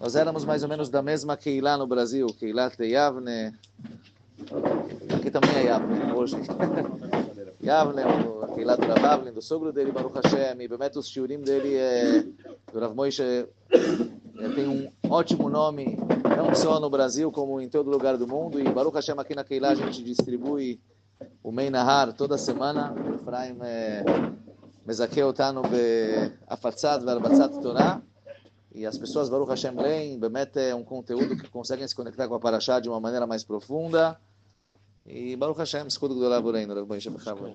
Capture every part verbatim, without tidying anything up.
Nós éramos mais ou menos da mesma Keilah no Brasil, Keilat Yavne. Aqui também é Yavne, hoje. Yavne, a Keilat do Rav Avlin, do sogro dele, Baruch Hashem, e Bemet os shiurim dele, é, do Rav Moshe, é, tem um ótimo nome, não só no Brasil, como em todo lugar do mundo. E Baruch Hashem, aqui na Keilah, a gente distribui o Mei Nahar toda semana. O Efraim é, mezakeh otanu be'afatzat ve'arbatzat Torah. E as pessoas, Baruch Hashem, leem, Bemet é um conteúdo que conseguem se conectar com a Parashá de uma maneira mais profunda. E Baruch Hashem, escudo do Laboreino, Rav Moshe Bechavor.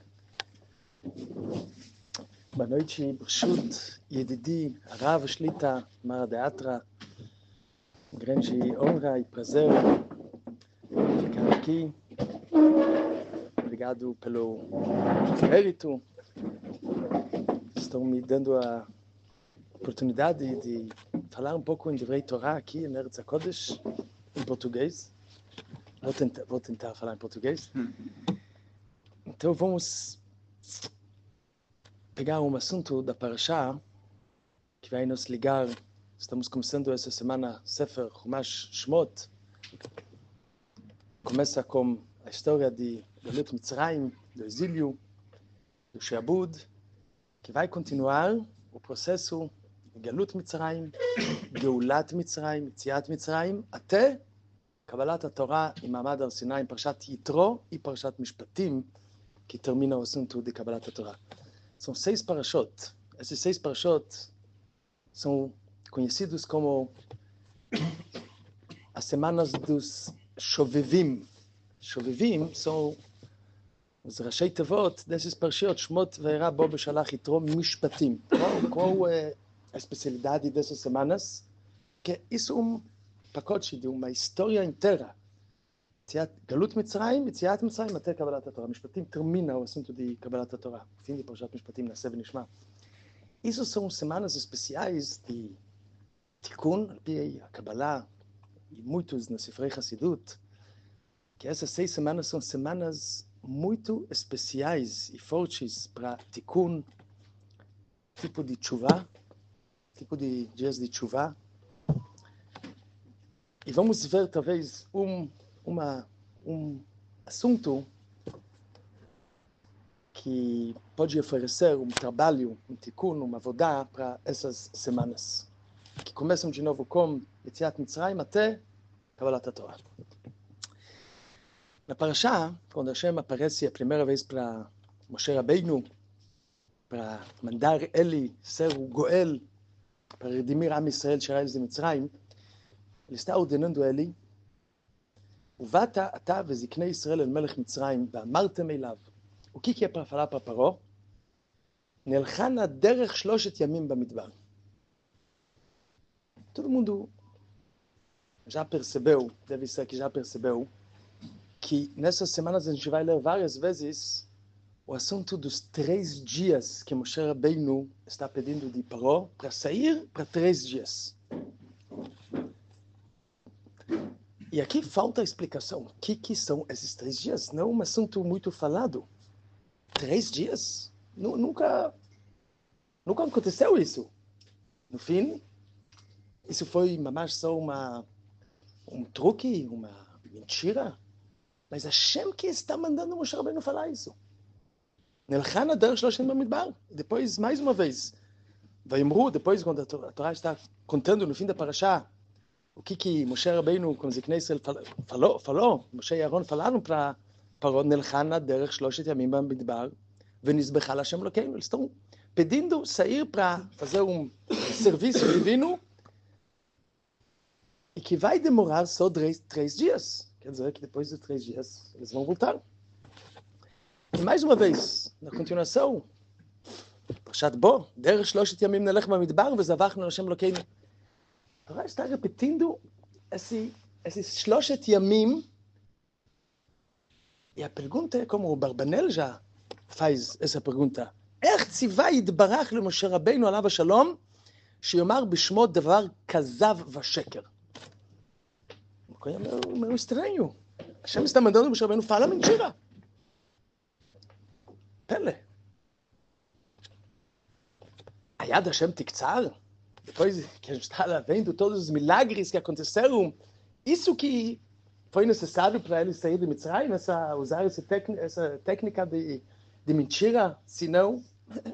Boa noite, Brshut, Yedidi, Rav Shlita, Mara de Atra. Grande honra e prazer ficar aqui. Obrigado pelo mérito. Estão me dando a oportunidade de falar um pouco em Divrei Torah aqui em Eretz HaKodesh, em português. Vou tentar, vou tentar falar em português. Então vamos pegar um assunto da Parashá que vai nos ligar. Estamos começando essa semana Sefer Chumash Shmot. Começa com a história de Galut Mitzrayim, do exílio, do Sheabud, que vai continuar o processo Galut Mitzrayim, Geulat Mitzrayim, Yetziat Mitzrayim, até Kabbalat HaTorah e Mamad Har Sinai, Parshat Yitro e Parshat Mishpatim, que termina o assunto de Kabbalat HaTorah. São seis parashot. Esses seis parashot são conhecidos como as semanas dos Shovevim. Shovevim são os Rashei Tevot desses parashot, Shmot Ve'era Bo Beshalach Yitro Mishpatim. Qual, qual é a especialidade dessas semanas? Que isso é um pacote de uma história inteira. Galut Mitzrayim, Yetziat Mitzrayim, até Kabbalat HaTorah. Mishpatim termina o assunto de Kabbalat HaTorah. Fim de Parshat Mishpatim, Naseh V'Nishma. Isso são semanas especiais de Tikkun, al-pi a Kabbalah, e muitos no Sifrei Hassidut, que essas seis semanas são semanas muito especiais e fortes para Tikkun, tipo de Tshuvah, tipo de dias de Tshuvah. E vamos ver, talvez, um, uma, um assunto que pode oferecer um trabalho, um tikkun, uma avodah para essas semanas, que começam de novo com Yetziat Mitzrayim até Kabbalat HaTorah. Na Parashá, quando Hashem aparece a primeira vez para Moshe Rabbeinu, para mandar ele ser o Goel, para redimir Am Israel Shara de Mitzrayim, ele está ordenando a ele, ובאת אתה וזקני ישראל אל מלך מצרים, ואמרתם אליו. O que que é para falar para Paró? נלכה נא דרך שלושת ימים במדבר. Todo mundo já percebeu, deve ser que já percebeu, que nessas semanas a gente vai ler várias vezes o assunto dos três dias que Moshe Rabbeinu está pedindo de Paró para sair para três dias. E aqui falta a explicação. O que, que são esses três dias? Não é um assunto muito falado. Três dias? Nu, nunca, nunca aconteceu isso. No fim, isso foi mais só uma, um truque, uma mentira. Mas Hashem que está mandando Moshe Rabbeinu falar isso. Nelchana der Shloshim Bamidbar. Depois, mais uma vez, Vayimru, depois quando a Torá está contando no fim da Parashá, o que que Moshe Rabbeinu com Ziknei Israel falou, falou, Moshe e Aaron falaram para Paró, Nelchana derech shloshet yamim bamidbar, venizbecha l'Hashem Elokeinu. Eles estão pedindo sair para fazer um serviço divino e que vai demorar só três, três dias. Quer dizer que depois de três dias eles vão voltar. E mais uma vez, na continuação, Parshat Bo, derech shloshet yamim nelech bamidbar, vezavachnu l'Hashem Elokeinu. Agora está repetindo esse, esses Shloshet Yamim. E a pergunta é como o Barbanel já faz essa pergunta. איך ציווה יתברך למשה רבינו עליו השלום, שיאמר בשמו דבר כזב ושקר. Uma coisa meio, meio estranho. Hashem está mandando Moshe Rabbeinu falar mentira. פלא. היד השם תקצר? depois que a gente está vendo todos os milagres que aconteceram, isso que foi necessário para ele sair de Mitzrayim, essa, usar essa, essa técnica de, de mentira, senão...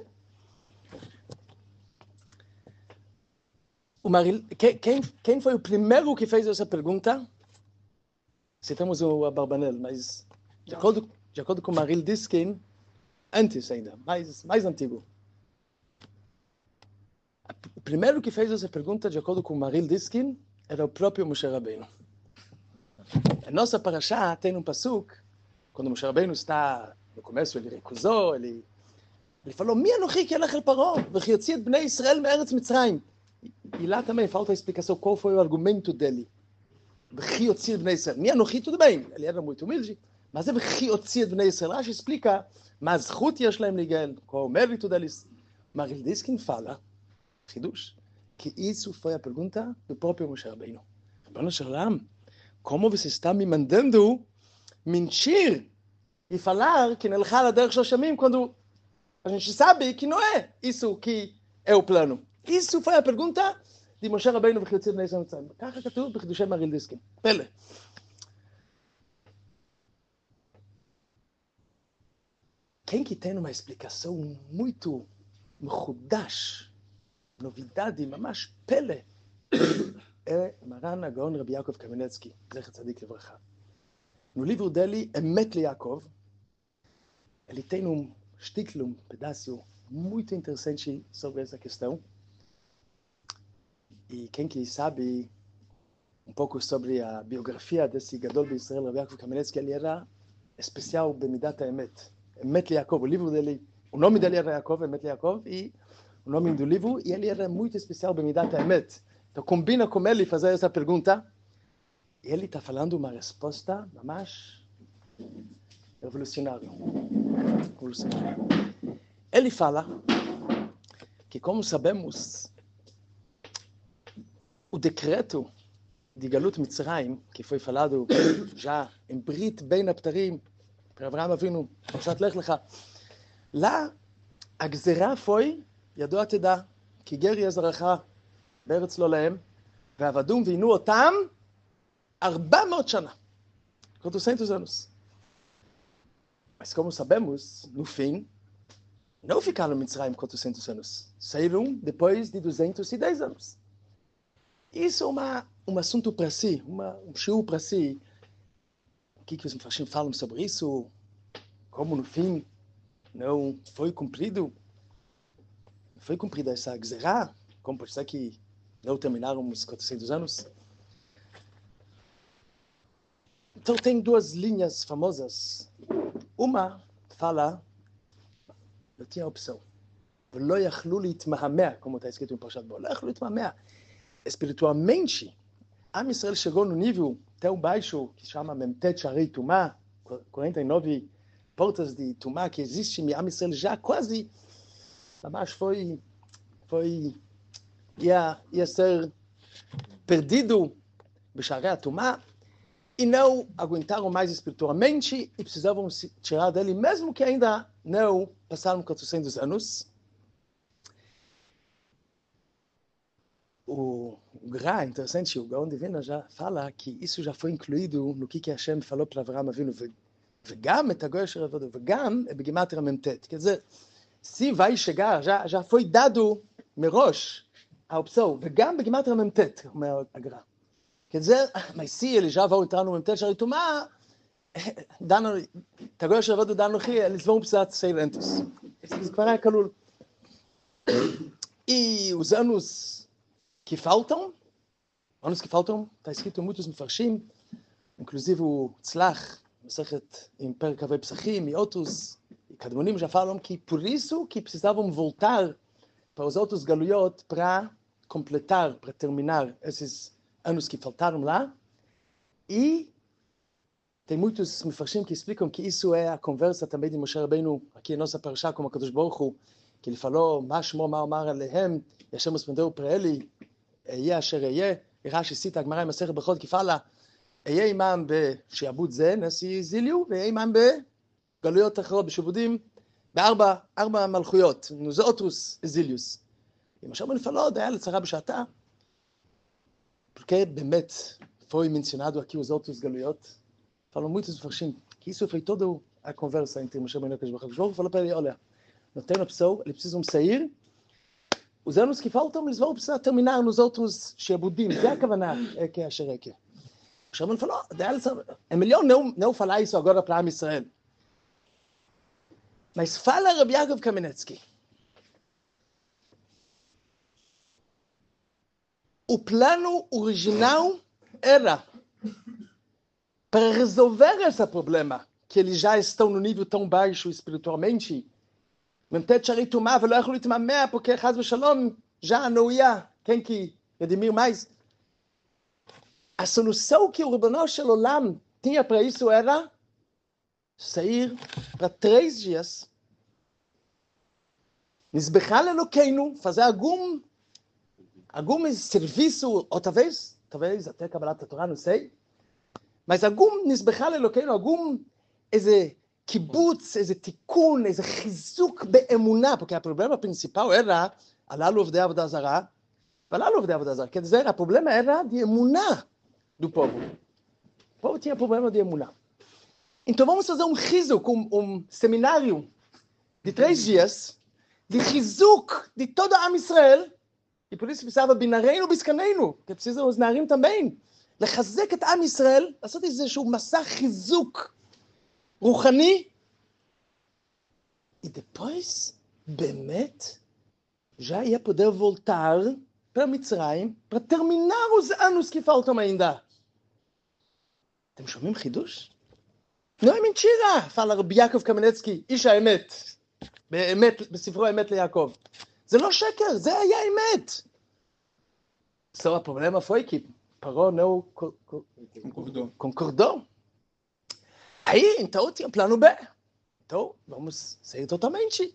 O Maril, quem, quem foi o primeiro que fez essa pergunta? Citamos o Abarbanel, mas de acordo, de acordo com o Maril Diskin, antes ainda, mais, mais antigo. O primeiro que fez essa pergunta, de acordo com o Maril Diskin, era o próprio Moshe Rabbeinu. A nossa parashá tem um pasuk, quando Moshe Rabbeinu está no começo, ele recusou, ele, ele falou, Mi anochi ki elech el Paro, v'chi yotzi et bnei Israel me'eretz Mitzrayim. E lá também falta a explicação qual foi o argumento dele. V'chi yotzi et bnei Israel. Mi anochi, tudo bem, ele era muito humilde, mas é v'chi yotzi et bnei Israel. Rashi explica, mas zchut yesh lahem ligel, qual o mérito deles. Maril Diskin fala, Hidush, que isso foi a pergunta do próprio Moshe Rabbeinu. Rabbeinu Shalom, como você está me mandando mentir e falar que Nelchal Aderech Shoshamim quando a gente sabe que não é isso que é o plano? Isso foi a pergunta de Moshe Rabbeinu v'chiyotzid bnei Israel mitzrayim. ככה כתוב בחידושי מריל דיסקין. פלא. Quem que tem uma explicação muito mechudash, novidade, ממש פלא, é Maran Agaon Rabbi Yaakov Kamenetsky, zecher tzadik livracha. No livro dele, Emet LeYaakov, ele tem um shtikl, um pedaço muito interessante sobre essa questão. E quem que sabe um pouco sobre a biografia desse Gadol B'Israel, Rabbi Yaakov Kamenetsky, ele era especial b'midat ha'emet. Emet LeYaakov, o livro dele, o nome dele era Yaakov, Emet LeYaakov, e o nome do livro, e ele era muito especial b'midat ha'emet. Então combina com ele fazer essa pergunta, e ele está falando uma resposta, mamash, revolucionária. revolucionária. Ele fala que, como sabemos, o decreto de Galut Mitzrayim, que foi falado já em Brit Ben Aptarim, para Avraham Avinu, Parashat Lech Lecha, lá a gzerá foi, ידוע תדע, כי גר יהיה זרעך בארץ לא להם, ועבדום ועינו אותם ארבע מאות שנה. quatrocentos anos. Mas como sabemos, no fim, não ficaram em Mitzrayim quatrocentos anos. Saíram depois de duzentos e dez anos. Isso é uma, um assunto para si, uma, um shiur para si. O que, que os mefashim falam sobre isso? Como no fim não foi cumprido? Foi cumprida essa gzerá? Como pode ser que não terminaram os quatrocentos anos? Então tem duas linhas famosas. Uma fala, eu tinha a opção. V'lo yachlu litmahamea, como está escrito em Parashat Bo. Lo yachlu litmahamea. Espiritualmente, Am Israel chegou no nível tão baixo que chama Memtet Sharei Tumá, quarenta e nove portas de Tumá que existe em Am Israel já quase, mas foi, foi ia, ia ser perdido B'Sharei Tumá e não aguentaram mais espiritualmente e precisavam se tirar dele, mesmo que ainda não passaram quatrocentos anos. O Gra, interessante, o Gaon Divina já fala que isso já foi incluído no que que Hashem falou para Avraham Avinu, וגם את הגוי אשר עבדו, וגם בגימטריה ממתת. quer dizer, se vai chegar, já, já foi dado מראש a opção, וגם בגימטריה ממתת, אומר הגר"א. quer dizer, mas se eles já vão entrar no ממתת של הטומאה, את הגוי אשר עבדו דנו חי, eles vão precisar ser lentos. Isso כבר é כלול. E os anos que faltam, anos que faltam, está escrito em muitos mefarshim, inclusive o Tzlach, Masechet em Perek Havei Pesachim e outros, e Kadmonim já falam que por isso que precisavam voltar para os outros galuyot para completar, para terminar esses anos que faltaram lá. E tem muitos mefarshim que explicam que isso é a conversa também de Moshe Rabbeinu, aqui em nossa parashá, como a Kadosh Baruch Hu, que ele falou, Mashmo Ma'omar Alehem, e Hashem respondeu para ele, Eia Asher Eia, e Rashi cita a Gemara em Masechet Brachot que fala, אהיה עמם בשעבוד זה, נשיא זיליו, ואהיה עמם בגלויות אחרות, בשעבודים, בארבע, ארבע מלכויות, נוזאוטרוס זיליוס. E Moshe Rabbeinu falou, Dayal Tzara B'Shata, porque באמת foi mencionado aqui os outros Galuyot, falam muitos Farshim, que isso foi toda a conversa entre Moshe Rabbeinu e Akadosh Baruch Hu. Falou para ele, olha, não tem opção, eles precisam sair, os anos que faltam, eles vão precisar terminar nos outros Shebudim, זה הכוונה, é que é Shereke. Moshe Rabbeinu falou, Dayal Tzara, é melhor não, não falar isso agora para Am Israel. Mas fala Rabbi Yaakov Kamenetsky. O plano original era para resolver esse problema, que eles já estão no nível tão baixo espiritualmente, porque Chaz v'Shalom já não ia, tem que redimir mais. A solução que o Ribono Shel Olam tinha para isso era sair para três dias, Nizbechal Elokeinu, fazer algum, algum serviço, ou talvez, talvez até Kabbalat Torah, não sei, mas algum Nizbechal Elokeinu, algum, esse kibbutz, esse tikkun, esse chizuk be'emunah, porque o problema principal era, alalu avdei avodah zarah, alalu avdei avodah zarah, quer dizer, o problema era de emunah do povo. O povo tinha problema de emunah. Então vamos fazer um chizuk, um, um seminário de três dias, de chizuk de todo Am Israel, e por isso precisava binareinu biscaneinu, que precisam os narim também, לחזק את עם ישראל, לעשות איזשהו מסע חיזוק רוחני, e depois, באמת, já ia poder voltar para Mitzrayim, para terminar os anos que faltam ainda. אתם שומעים חידוש? não é mentira, fala Rabbi Yaakov Kamenetsky, איש האמת, באמת, בספרו האמת ליעקב. זה לא שקר, זה היה אמת. Só o problema foi que Paró não concordou. concordou. Aí, então, tinha plano B. Então, vamos sair totalmente.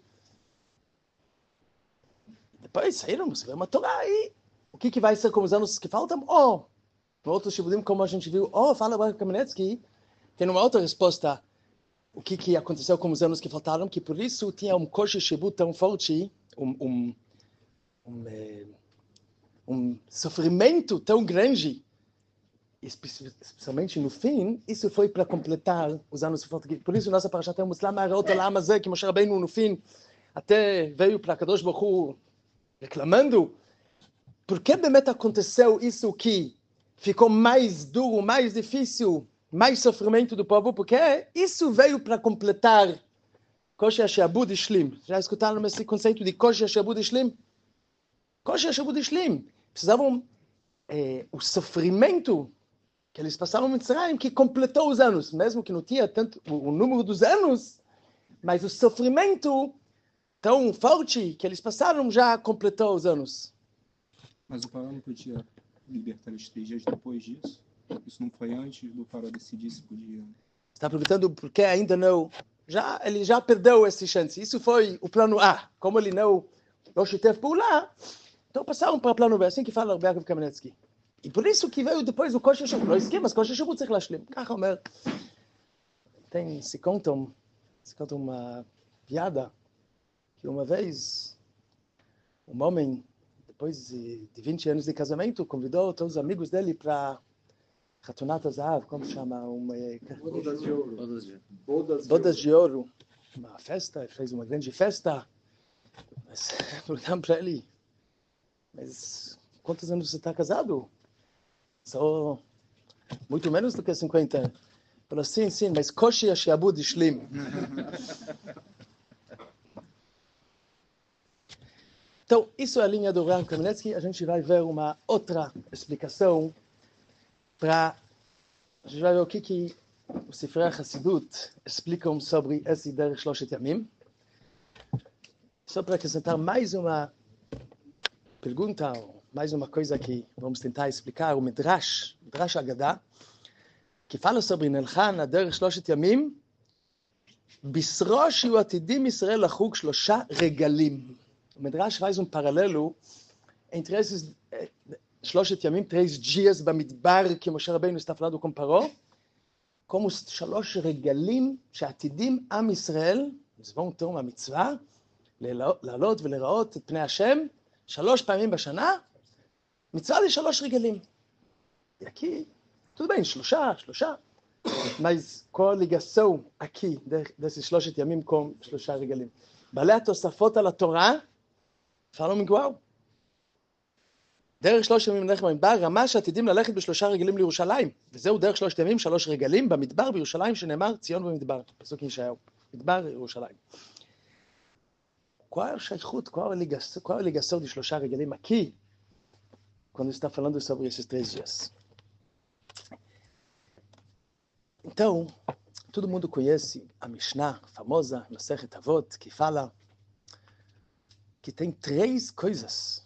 Depois saíram, você vê uma Torá aí. O que, que vai ser com os anos que faltam? Oh, no outro Shibudim, como a gente viu, oh, fala Rabbi Kamenetsky, tem uma outra resposta. O que, que aconteceu com os anos que faltaram? Que por isso tinha um koshi shibut tão forte, um, um, um, é, um sofrimento tão grande, especialmente no fim, isso foi para completar os anos que faltam. Por isso, nossa parasha tem um muslim arot olam hazeh, que Moshe Rabbeinu, no fim, até veio para Kadosh Baruch Hu reclamando. Por que באמת aconteceu isso que ficou mais duro, mais difícil, mais sofrimento do povo? Porque isso veio para completar Koshi HaShe'abud Ishlim. Já escutaram esse conceito de Koshi HaShe'abud Ishlim? Koshi HaShe'abud Ishlim. Precisavam é, o sofrimento que eles passaram em Mitzrayim, que completou os anos, mesmo que não tinha tanto o, o número dos anos, mas o sofrimento tão forte que eles passaram já completou os anos. Mas o Paró não podia libertar eles três dias depois disso? Isso não foi antes do Paró decidir se podia? Está perguntando por que ainda não. Já, ele já perdeu essa chance. Isso foi o plano A. Como ele não não teve por lá, então passaram para o plano B, assim que fala o Yaakov Kamenetsky. E por isso que veio depois o Koshi HaShe'abud. Não esquema, mas Koshi HaShe'abud צריך להשלים. ככה אומר. Tem, se contam, se conta uma piada que uma vez um homem, depois de, de vinte anos de casamento, convidou todos os amigos dele para Chatunat HaZahav, como se chama? Uma, Bodas de ouro. Bodas de- Bodas de bodas de ouro. Uma festa, fez uma grande festa. Mas perguntaram para ele, mas quantos anos você está casado? Só muito menos do que cinquenta. Falou, sim, sim, mas Koshi HaShe'abud Ishlim. Então, isso é a linha do Ram Kamenetsky. A gente vai ver uma outra explicação para... A gente vai ver o que, que o Sifrei Hassidut explicam sobre esse Derech Shloshet Yamim. Só para acrescentar mais uma pergunta, mais uma coisa que vamos tentar explicar, o Midrash, Midrash Agadah, que fala sobre Nelchan, Derech Shloshet Yamim, Bisro shiu atidim Israel lachug shlosha regalim. O Midrash faz um paralelo entre esses eh, Shloshet Yamim, três dias Bamidbar, que Moshe Rabbeinu está falando com Paró, como os shalosh regalim שעתידים עם ישראל, eles vão ter uma mitzvah, לעלות ולראות את פני השם, שלוש פעמים בשנה, מצווה לשלוש רגלים. E aqui, tudo bem, שלושה, שלושה, mas qual a ligação aqui desses שלושת ימים com שלושה רגלים? בעלי התוספות על התורה, falam igual. דרך שלוש ימים נלך במדבר, רמה שעתידים ללכת בשלושה רגלים לירושלים. וזהו דרך שלושת ימים, שלוש רגלים במדבר בירושלים, שנאמר ציון במדבר. פסוק ישעיהו. מדבר ירושלים. Qual a shaykhut, qual a ligação, qual a ligação de שלושה רגלים aqui, quando está falando sobre esses três dias? Então, todo mundo conhece a Mishnah famosa, Masechet Avot, que fala que tem três coisas.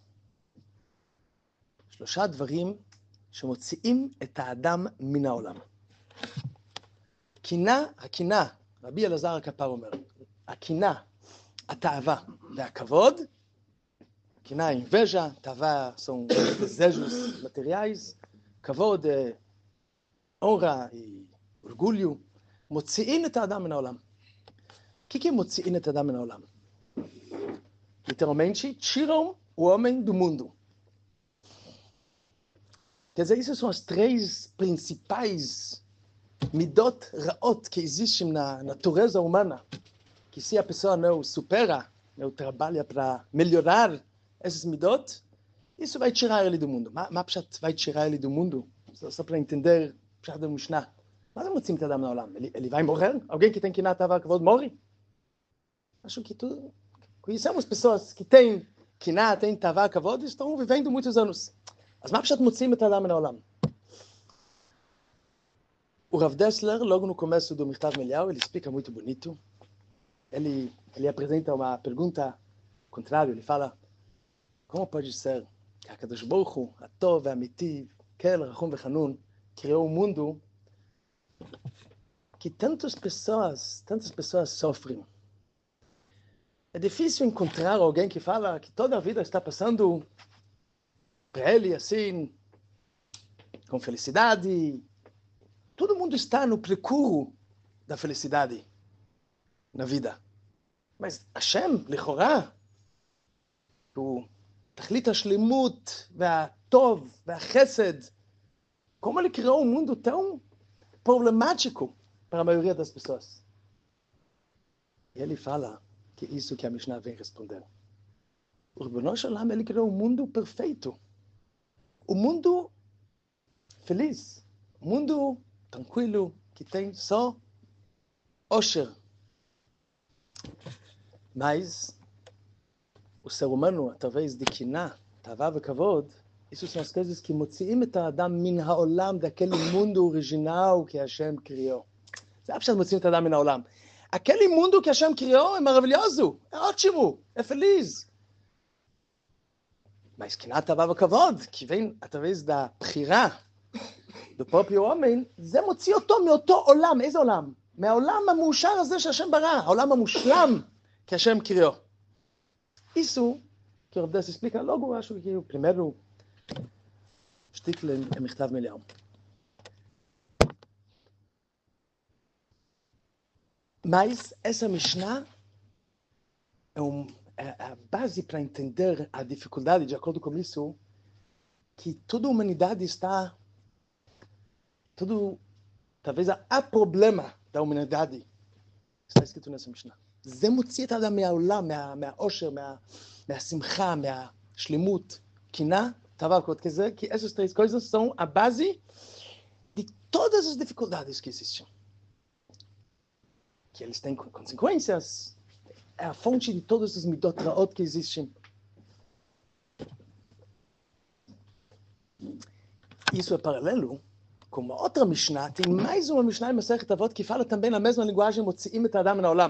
שלושה דברים שמוציאים את האדם מן העולם. קינה, הקינה, רבי אלעזר הכפר אומר, הקינה, התאווה והכבוד, קינה inveja, תאווה são desejos materiais, כבוד, honra e orgulho, מוציאים את האדם מן העולם. O que que mociam את האדם מן העולם? Literalmente, tiram o homem do mundo. Quer dizer, essas são as três principais midot raot que existem na natureza humana. Que se a pessoa não supera, não trabalha para melhorar esses midot, isso vai tirar ele do mundo. Ma pshat vai tirar ele do mundo? Só, só para entender pshat da Mishnah. Mas não tem adam no olam. Ele, ele vai morrer? Alguém que tem que natava kavod morre? Acho que tudo... Conhecemos pessoas que têm kiná, têm tavá kavod e estão vivendo muitos anos. אז מה פשוט מוצאים את האדם מן העולם? O Rav Dessler, logo no começo do Mirtav Melial, ele explica muito bonito. Ele, ele apresenta uma pergunta contrária. Ele fala, como pode ser que a Kadosh Baruch Hu, Atov, Amiti, Kel, Rachum e Hanun, criou um mundo que tantas pessoas, tantas pessoas sofrem. É difícil encontrar alguém que fala que toda a vida está passando para ele, assim, com felicidade. Todo mundo está no procuro da felicidade na vida. Mas Hashem, לכאורה, הוא תכלית השלמות והטוב והחסד. Como ele criou um mundo tão problemático para a maioria das pessoas? E ele fala que isso que a Mishnah vem responder. O Ribono Shel Olam, ele criou um mundo perfeito. O mundo feliz, o mundo tranquilo, que tem só osher. Mas o ser humano, através de kiná, tavá e kavod, isso são as coisas que mociim et האדם מן העולם, daquele mundo original que Hashem criou. זה אף שאתם מוציאים את האדם מן העולם. Aquele mundo que Hashem criou é maravilhoso, é ótimo, é feliz. Mas קנאת תאווה וכבוד, que vem através da בחירה do próprio homem, זה מוציא אותו מאותו עולם. איזה עולם? מהעולם המאושר הזה שהשם ברא, העולם המושלם שהשם קריאו. Isso, que o Rav Dessler explica logo, acho que o primeiro שטיק למכתב מליהו. Mas essa Mishnah é um a base para entender a dificuldade, de acordo com isso, que toda a humanidade está, todo, talvez há problema da humanidade, está escrito nessa Mishnah. זה מוציא את האדם מהעולם, מהעושר, מהשמחה, מהשלמות, קינה, תאווה וכבוד, que essas três coisas são a base de todas as dificuldades que existem. Que eles têm consequências, é a fonte de todos os midot raot que existem. Isso é paralelo com uma outra Mishnah. Tem mais uma Mishnah em Masechet Avot que fala também na mesma linguagem, מוציאים את האדם מן העולם.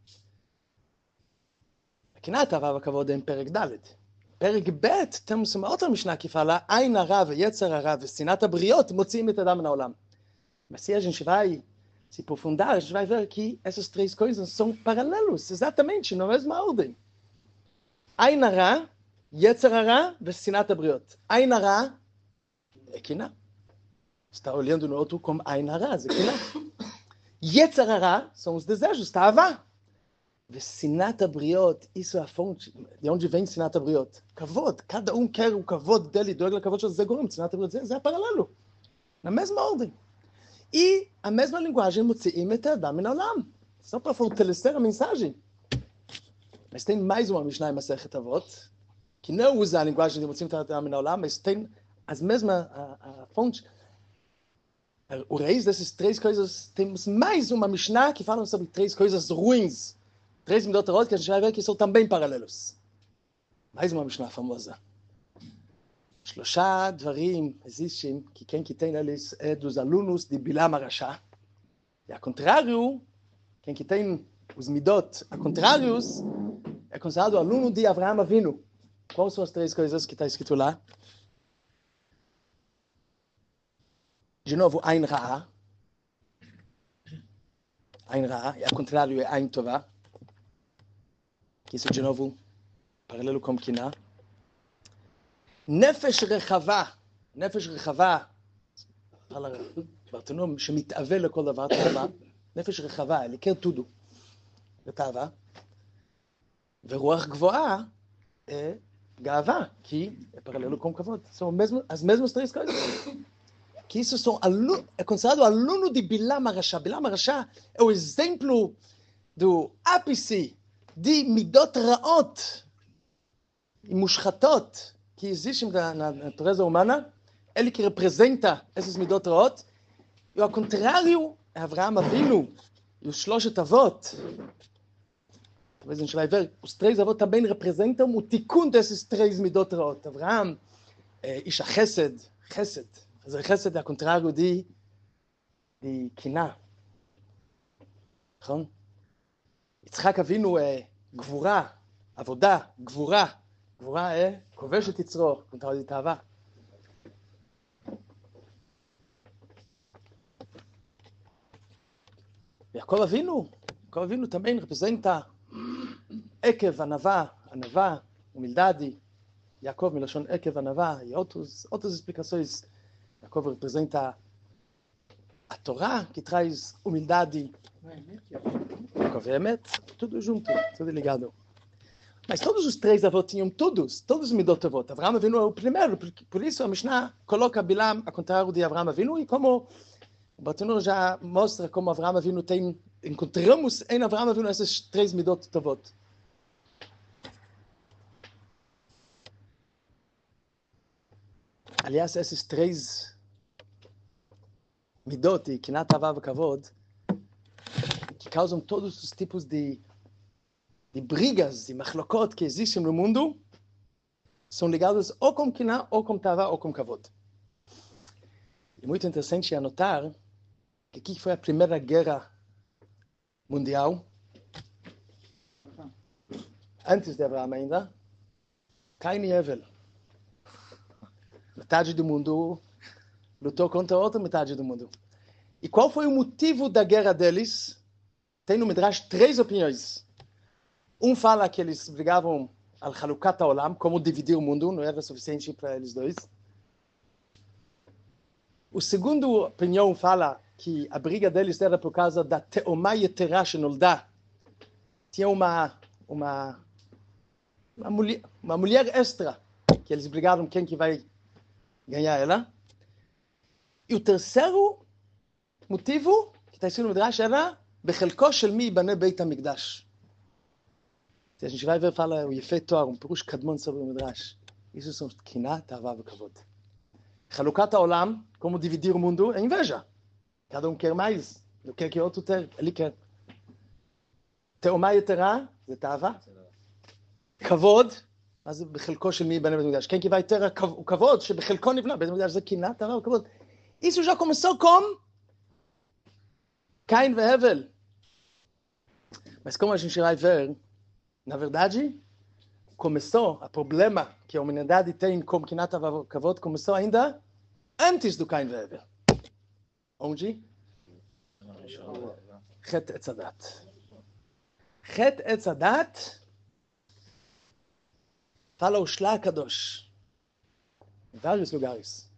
הקנאה, התאווה והכבוד הם פרק ד'. פרק ב' temos uma outra Mishnah que fala, עין הרע ויצר הרע ושנאת הבריות מוציאים את האדם מן העולם. Mas se a gente vai se aprofundar, a gente vai ver que essas três coisas são paralelos, exatamente, na mesma ordem. עין הרע, יצר הרע ושנאת הבריות. עין הרע é קנאה. Está olhando no outro como עין הרע, זה קנאה. יצר הרע são os desejos, תאווה. ושנאת הבריות, isso é a fonte, de onde vem שנאת הבריות? כבוד, cada um quer o כבוד dele, דואג לכבוד שלו, זה גורם, שנאת הבריות, זה, זה הפרלelo, na mesma ordem. E a mesma linguagem מוציאים את האדם מן העולם. Só para fortalecer a mensagem. Mas tem mais uma Mishnah em Masechet Avot, que não usa a linguagem de mוציאים את האדם מן העולם, mas tem as mesmas, a, a fonte. O raiz dessas três coisas, temos mais uma Mishnah que fala sobre três coisas ruins. Três midot rot que a gente vai ver que são também paralelos. Mais uma Mishnah famosa. שלושה דברים existem que quem que tem eles é dos alunos de Bilam Arashá. E ao contrário, quem que tem os midot a contrários é considerado aluno de Avraham Avinu. Quais são as três coisas que está escrito lá? De novo, Ain Ra'a. Ain Ra'a. E ao contrário é Ain Tová. Que isso, de novo, paralelo com Kiná. Nefesh Rechavá. Nefesh Rechavá. Fala, Bartanum, שמתאווה לכל דבר תאווה. נפש רחבה, ele quer tudo. זה תאווה. ורוח גבוהה é גאווה, כי é paralelo com כבוד. São mesmo, as mesmas três coisas. Que isso são aluno, é considerado aluno de Bilam Arashá. Bilam Arashá é o exemplo do ápice de midot raot e mushchatot que existem na, na natureza humana. Ele que representa esses midot raot. E ao contrário, é Avraham Avinu e os Shloshet Avot. Talvez a gente vai ver, os três avós também representam o tikkun desses três midot raot. Avraham é Ish HaChesed, Chesed. Mas Chesed é ao contrário de, de Kiná. נכון? יצחק אבינו é גבורה, עבודה, גבורה. גבורה é כובש את יצרו, קונטרול de תאווה. יעקב אבינו, יעקב אבינו também representa עקב ענווה, ענווה humildade. Yaakov מלשון עקב ענווה, e outros, outras explicações. Yaakov representa a Torá, que traz humildade. Yaakov é Emet, tudo junto, tudo ligado. Mas todos os três avós tinham todos, todos os midot avot. Avraham Avinu é o primeiro, por isso a Mishnah coloca Bilam a contrário de Avraham Avinu, e como o Bartanur já mostra como Avraham Avinu tem, encontramos em Avraham Avinu esses três midot avot. Aliás, esses três midot, Kinat, Tava e Kavod, que causam todos os tipos de, de brigas, de machlokot que existem no mundo, são ligados ou com Kinat, ou com Tava, ou com Kavod. E muito interessante anotar que aqui foi a primeira guerra mundial, antes de Abraham ainda, Caim e Hevel. Metade do mundo lutou contra a outra metade do mundo. E qual foi o motivo da guerra deles? Tem no Midrash três opiniões. Um fala que eles brigavam al Chalukat haolam, como dividir o mundo, não era suficiente para eles dois. O segundo opinião fala que a briga deles era por causa da teomá yeterá shenolda. Tinha uma, uma, uma, mulher, uma mulher extra, que eles brigaram quem que vai ganhar ela. E o terceiro motivo, que está escrito no Midrash, era בחלקו של מי ייבנה בית המקדש. A gente vai ver, fala o Yefei Toar, um perush kadmon sobre o Midrash. Isso são Kinah, Tava e Kavod. Chalukat haolam, como dividir o mundo, é inveja. Cada um quer mais, não quer que o outro tenha, ele quer. Teomá yeterá, זה Tava. Kavod, אז בחלקו של מי ייבנה בית המקדש. Quem que vai ter o Kavod, שבחלקו נבנה בית המקדש, זה Kinah, Tava e Kavod. Isso já começou com Caim e Hevel. Mas como a gente vai ver, na verdade, começou, o problema que a humanidade tem com Kinat Kavod começou ainda antes do Caim e Hevel. Onde? Chet Etz Hadat. Chet Etz Hadat fala o Shla Kadosh em vários lugares.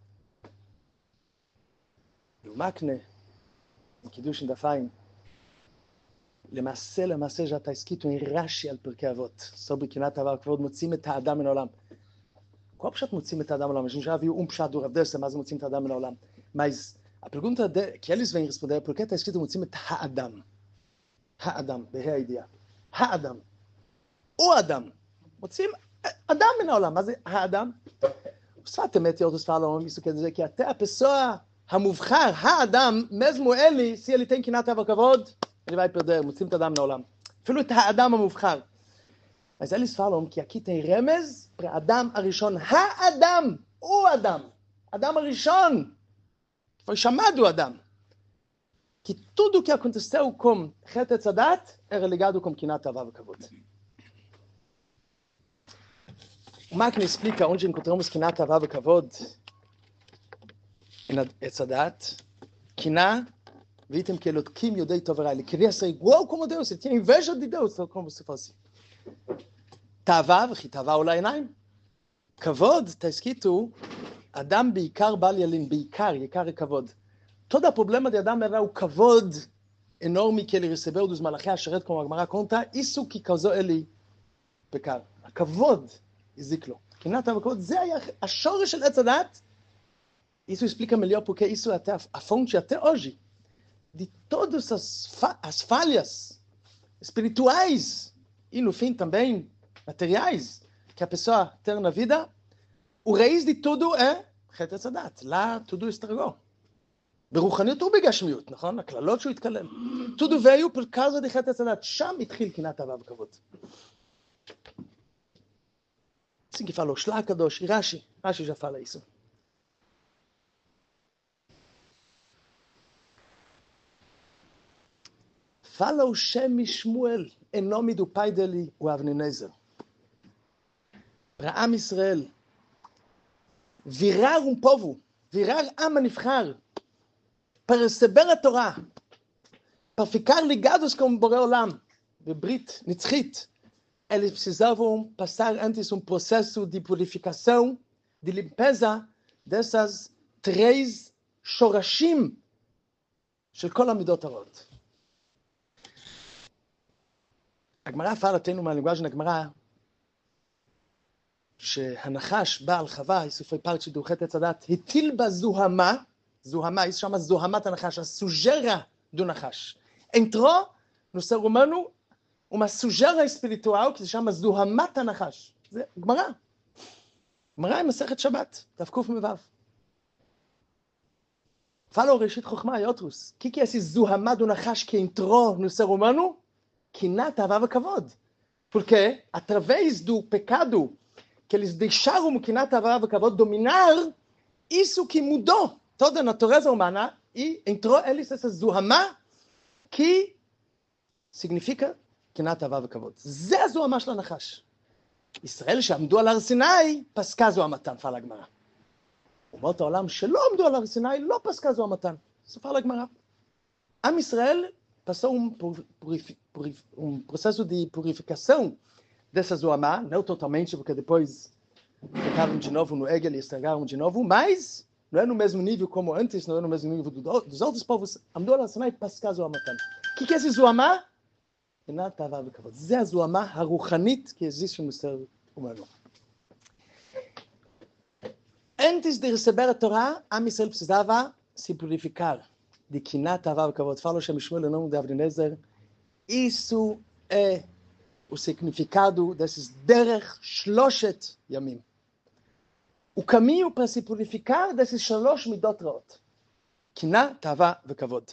No Makne, em Kiddushin da Fain, למעשה, למעשה, שאתה הסכיתו עם רש"י על פרקי אבות. סובר קנאת אהבה וכבוד, מוצאים את האדם מן העולם. כל פשט מוצאים את האדם מן העולם. Já viu um pshat do Rav Dessler, mas mוצאים את האדם מן העולם. Mas a pergunta de, que eles vêm responder, por que está escrito מוצאים את האדם? האדם, בה"א הידיעה. האדם. או אדם. מוצאים אדם מן העולם. מה זה האדם? שפת אמת יורדוס פעלום, isso quer dizer que até a pessoa המובחר, האדם, mesmo ele, se ele tem קנאת אהבה וכבוד, ele vai perder, מוצאים את האדם מן העולם. אפילו את האדם המובחר. Mas eles falam que aqui tem remez para Adam Arishon. Ha-Adam, o Adam. Adam Arishon. Foi chamado Adam. Que tudo que aconteceu com Het Etzadat era ligado com Kinat Avá e Kavod. O Makne explica onde encontramos Kinat Avá e Kavod em Etzadat. Kinah, vitem que Elotkim Yodei Toverá. Ele queria ser igual como Deus. Ele tinha inveja de Deus, como se fosse. תאווה, וכי תאווה עולה עיניים. כבוד, está escrito, אדם בעיקר בעל ילין, בעיקר, יקר כבוד. Todo o problema de Adam era o kavod enorme que ele recebeu dos malachei Asheret, como a Gemara conta, isso que causou ele pecar. הכבוד הזיק לו. קנאת הכבוד, זה היה השורש של עץ הדת. Isso explica melhor porque isso é até a fonte até hoje de todas as, as falhas espirituais e no fim também materiais que a pessoa tem na vida, o raiz de tudo é חטא עץ הדת. lá tudo estragou. ברוחניות ובגשמיות, נכון? הכללות שהוא התקלל. tudo veio por causa de חטא עץ הדת. שם התחיל קנאת אהבה וכבוד. assim que falou Shla Kadosh, Rashi, Rashi já fala isso. Fala o Shem Shmuel em nome do pai dele, o Avnenezer. Para Am Israel, virar um povo, virar Am Anifchar, para receber a Torá, para ficar ligados com o Borei Olam, bebrit nitzchit, eles precisavam passar antes um processo de purificação, de limpeza dessas três shorashim של כל המידות הרעות. הגמרא fala, tem uma linguagem na Gemara, שהנחש בעל חווה, isso foi parte do חטא עץ הדת, הטיל בה זוהמה, זוהמה, isso chama זוהמת הנחש, a sujeira do nachash. Entrou no ser humano uma sujeira espiritual que se chama זוהמת הנחש. זה גמרא. גמרא היא מסכת שבת, דף קמ"ו. Fala o Reshit Chokhmah, outros. O que que é esse זוהמה do nachash que entrou no ser humano? Kinat Avá e Kavod. Porque, através do pecado, que eles deixaram o Kinat Avá e Kavod dominar, isso que mudou toda a natureza humana, e entrou eles essa Zuhamá, que significa Kinat Avá e Kavod. זה הזוהמה של הנחש. ישראל שעמדו על הר סיני, פסקה זוהמתן, fala a Gemara. אומות העולם שלא עמדו על הר סיני, לא פסקה זוהמתן. זה fala a Gemara. עם ישראל passou um, purif, purif, um processo de purificação dessa zoamá, não totalmente, porque depois pegaram de novo no Egel e estragaram de novo, mas não é no mesmo nível como antes, não é no mesmo nível do, dos outros povos. Amdou ala Sinai pasca zoamatan. O que, que é esse zoamá? É a zoamá haruchanit que existe no ser humano. Antes de receber a Torá, Am Israel precisava se purificar de Kinat Avá e Kavod. Fala o Shem Shmuel em nome de Avnenezer. Isso é o significado desses derech shloshet yamim. O caminho para se purificar desses shalosh midot raot. Kinat Avá e Kavod.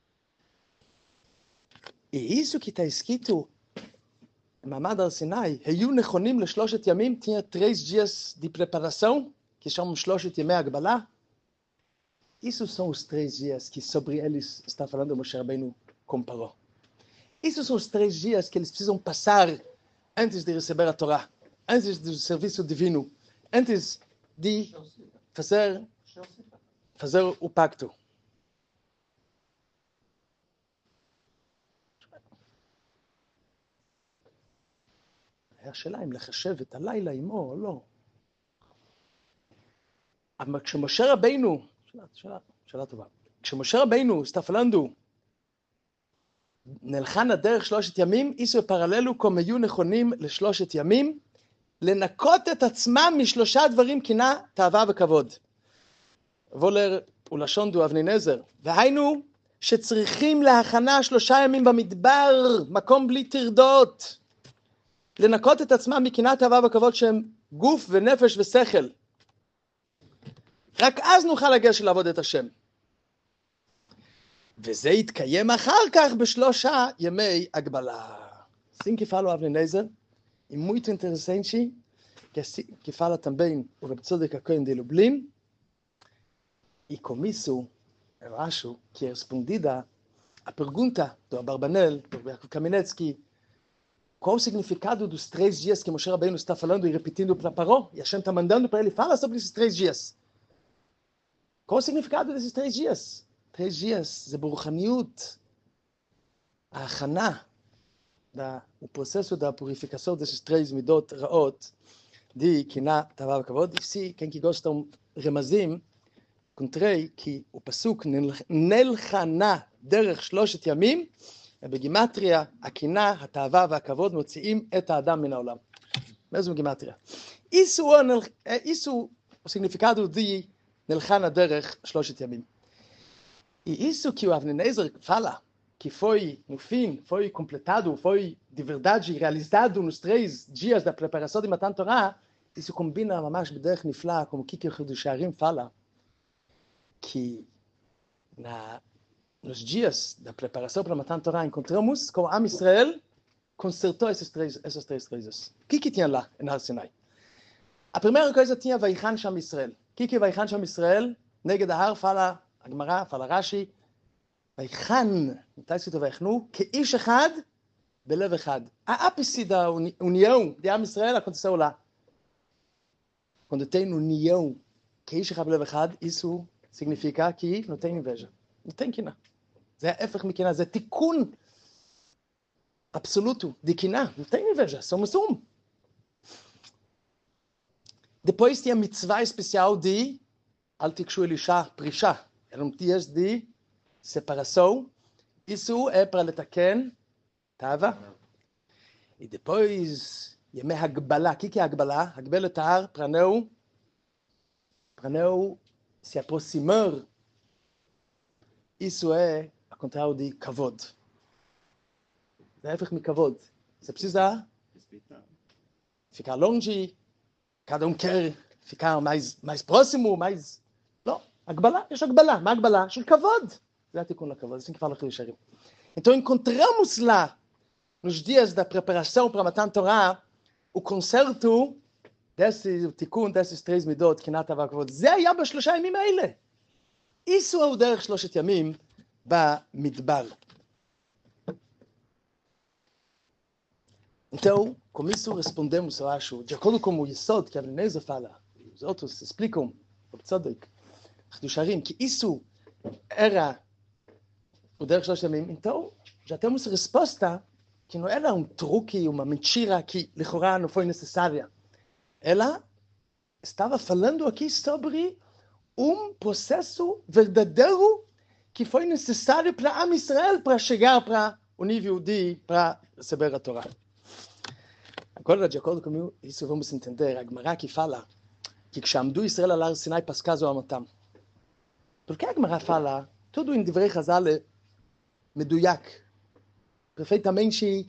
E isso que está escrito em Mamad Har Sinai, Heyu nechonim leshloshet yamim, tinha três dias de preparação, que chamam shloshet yamei Agbalá. Isso são os três dias que sobre eles está falando Moshe Rabbeinu comparou. Isso são os três dias que eles precisam passar antes de receber a Torá, antes do serviço divino, antes de fazer, fazer o pacto. השאלה אם לחשב את הלילה עמו או לא. אבל כשמשה רבינו, שאלה, שאלה, שאלה טובה. כשמשה רבינו está falando נלחן הדרך שלושת ימים, איסו פרללו כמו היו נכונים לשלושת ימים, לנקות את עצמם משלושה דברים, קנאה, תאווה וכבוד. וולר ולשון דו אבני נזר. והיינו שצריכים להכנה שלושה ימים במדבר, מקום בלי תרדות, לנקות את עצמם מקנאה, תאווה וכבוד שהם גוף ונפש ושכל. רק אז נוכל לגשת לעבוד את השם. וזה יתקיים אחר כך בשלושה ימי הגבלה. sim que fala o Avnenezer, e muito interessante, que, que fala também o Reb Tzodek Cohen de Lublin, e com isso, eu acho que é respondida a pergunta do Abarbanel, do Yaakov Kamenetsky, qual o significado dos três dias que Moshe Rabbeinu está falando e repetindo para Paró, e Hashem está mandando para ele, fala sobre esses três dias. Qual o significado desses três dias? Três dias, זה ברוחניות, ההכנה, o processo da purificação desses três midot raot, de קנאה, תאווה וכבוד. E se quem que gostam remazim, encontrei que o pasuk נלחנה דרך שלושת ימים, בגימטריה, הקנאה, התאווה והכבוד מוציאים את האדם מן העולם. mesmo גימטריה. Isso, isso o significado de נלחנה דרך שלושת ימים. E isso que o Avnenezer fala, que foi, no fim, foi completado, foi de verdade realizado nos três dias da preparação de Matan Torah, isso combina ממש בדרך נפלאה, como que que o חידוש Sharim fala, que na, nos dias da preparação para Matan Torah encontramos como Am Israel consertou esses três, essas três coisas. O que que tinha lá em Har Sinai? A primeira coisa tinha Vaichan Sham Israel. O que que Vaichan Sham Israel? Neged ההר fala הגמרא, פלה רש"י, ויחן, מתי כתוב ויחנו? כאיש אחד בלב אחד. A ápice da união de Am Israel aconteceu lá. Quando tem união, כאיש אחד בלב אחד, isso significa que não tem inveja, não tem קנאה. זה ההפך מקנאה, זה תיקון absoluto de קנאה, não tem inveja, somos um. Depois tinha mitzvah especial de אל תקשו אל אישה פרישה. Eram dias de separação. Isso é para לתקן תאווה. E depois, ימי הגבלה. O que é הגבלה? הגבלת ההר, פרנאו, פרנאו se aproximar. Isso é a contrário de כבוד. זה ההפך מכבוד. Você precisa ficar longe, cada um quer ficar mais, mais próximo, mais... לא. הגבלה, יש הגבלה. מה הגבלה? של כבוד. זה התיקון לכבוד, assim que fala חידוש Sharim. Então encontramos lá, nos dias da preparação para Matan Torah, o concerto desse o תיקון, desses três midot, קנאה, תאווה וכבוד. זה היה בשלושה ימים האלה. isso é o דרך שלושת ימים במדבר. Então, com isso respondemos, eu acho, de acordo com o Yesod, que a Avnenezer fala, os outros explicam, o Tzodek, חידוש Sharim, que isso era o Derech Shlosh Yamim. Então, já temos resposta que não era um truque, uma mentira que, lechorá, não foi necessária. Ela estava falando aqui sobre um processo verdadeiro que foi necessário para Am Israel para chegar para o nível de, para receber a Torá. Agora, de acordo com isso, vamos entender a Gemara que fala que כשעמדו ישראל על הר סיני פסקה זוהמתם. Por que a Gemara fala tudo em Divrei Chazal é מדויק, perfeitamente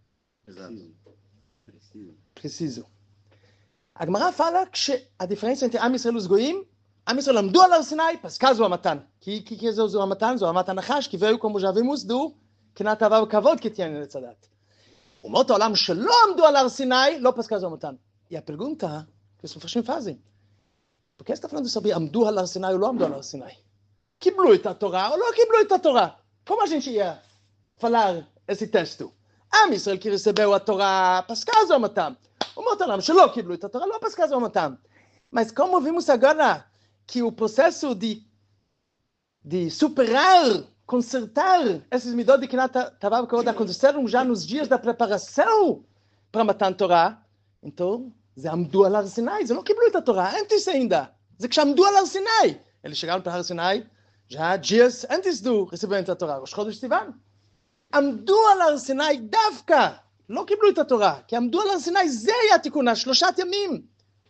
preciso. A Gemara fala que a diferença entre Am Israel e os goim, Am Israel עמדו על הר סיני פסקה זוהמתן. כי que זה זוהמתן? זוהמת הנחש, כי veio como já vimos do קנאה, תאווה וכבוד que tinha נצח הדעת. אומות העולם שלא עמדו על הר סיני לא פסקה זוהמתן. E a pergunta que os mufashim fazem, por que está falando sobre עמדו על הר סיני ou לא עמדו על הר סיני? קיבלו את התורה ou não קיבלו את התורה? Como a gente ia falar esse texto? Am Israel que recebeu a Torá, pascá zomatam. Omot olam שלא קיבלו את התורה, לא pascá zomatam. Mas como vimos agora que o processo de de superar, consertar esses midot de קנאה, תאווה וכבוד aconteceram já nos dias da preparação para Matan Torah, então זה עמדו על הר סיני, זה לא קיבלו את התורה, antes ainda. זה כשעמדו על הר סיני. Eles chegaram para הר סיני, já dias antes do recebimento da Torá, Rosh Chodesh Sivan. עמדו על הר סיני דווקא, לא קיבלו את התורה, כי עמדו על הר סיני, זה היה התיקון, השלושת ימים.